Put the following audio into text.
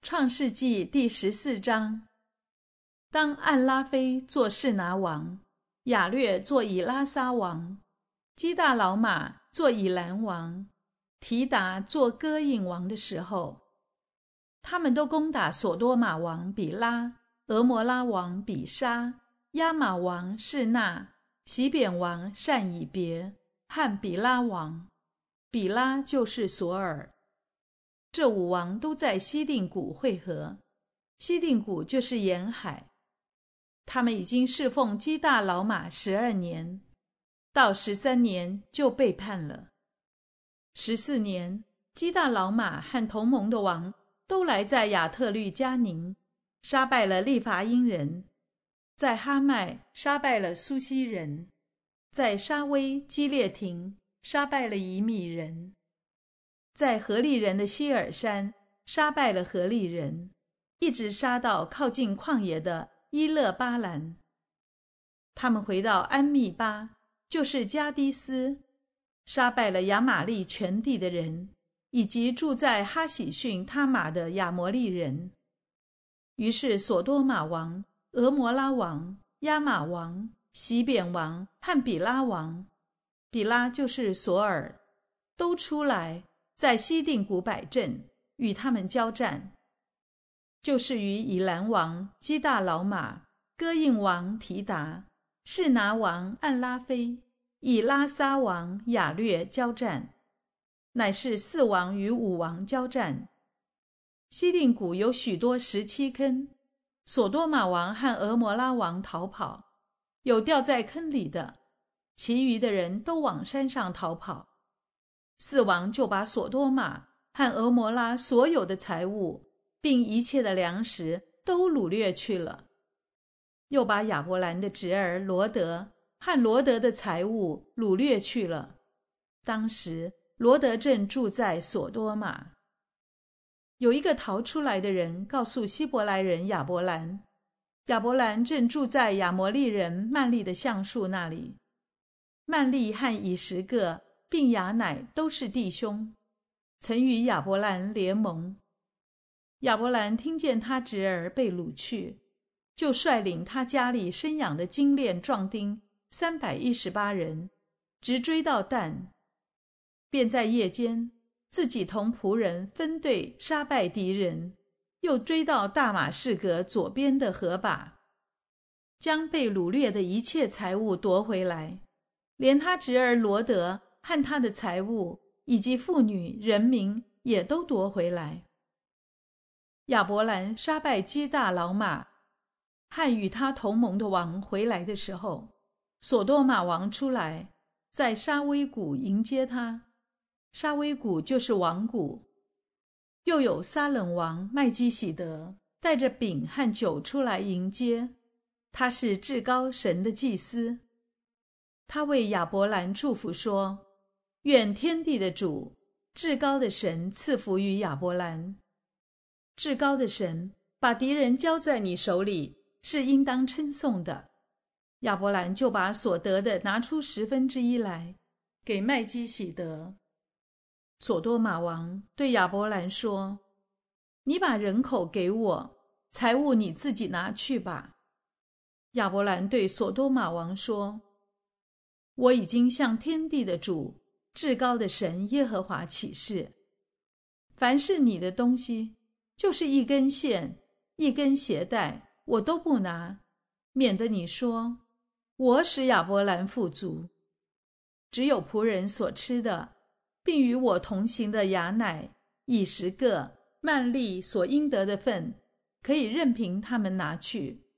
创世纪第14章。当暗拉菲做示拿王，雅略做以拉撒王，基大老马做以兰王，提达做哥印王的时候，他们都攻打所多玛王比拉、俄摩拉王比沙、亚玛王示那、洗扁王善以别和比拉王。比拉就是索尔。这5王都在西定谷会合，西定谷就是沿海。他们已经侍奉基大老马12年，到13年就背叛了。14年，基大老马和同盟的王都来在亚特律加宁，杀败了利伐因人，在哈麦杀败了苏西人，在沙威基列亭杀败了以米人，在何利人的希尔山杀败了何利人，一直杀到靠近旷野的伊勒巴兰。他们回到安密巴，就是加低斯，杀败了亚玛利全地的人，以及住在哈喜逊他玛的亚摩利人。于是所多玛王、俄摩拉王、亚玛王、洗扁王和比拉王，比拉就是索尔，都出来在西定谷摆阵，与他们交战，就是与以兰王基大老马、哥印王提达、示拿王暗拉菲、以拉撒王雅略交战，乃是4王与5王交战。西定谷有许多石漆坑，所多玛王和俄摩拉王逃跑，有掉在坑里的，其余的人都往山上逃跑。4王就把所多玛和俄摩拉所有的财物，并一切的粮食都掳掠去了，又把亚伯兰的侄儿罗德和罗德的财物掳掠去了。当时罗德正住在所多玛。有一个逃出来的人告诉希伯来人亚伯兰，亚伯兰正住在亚摩利人曼利的橡树那里。曼利和以实各并雅乃都是弟兄，曾与亚伯兰联盟。亚伯兰听见他侄儿被掳去，就率领他家里生养的精练壮丁318人，直追到但，便在夜间自己同仆人分队杀败敌人，又追到大马士革左边的河把，将被掳掠的一切财物夺回来，连他侄儿罗德和他的财物以及妇女人民也都夺回来。亚伯兰杀败基大老马和与他同盟的王回来的时候，所多玛王出来，在沙威谷迎接他。沙威谷就是王谷。又有撒冷王麦基洗德带着饼和酒出来迎接，他是至高神的祭司。他为亚伯兰祝福说，愿天地的主至高的神赐福于亚伯兰。至高的神把敌人交在你手里，是应当称颂的。亚伯兰就把所得的拿出1/10来，给麦基洗德。所多玛王对亚伯兰说，你把人口给我，财物你自己拿去吧。亚伯兰对所多玛王说，我已经向天地的主至高的神耶和华起誓，凡是你的东西，就是一根线、一根鞋带，我都不拿，免得你说我使亚伯兰富足。只有仆人所吃的，并与我同行的雅乃、以实各、曼利所应得的份，可以任凭他们拿去。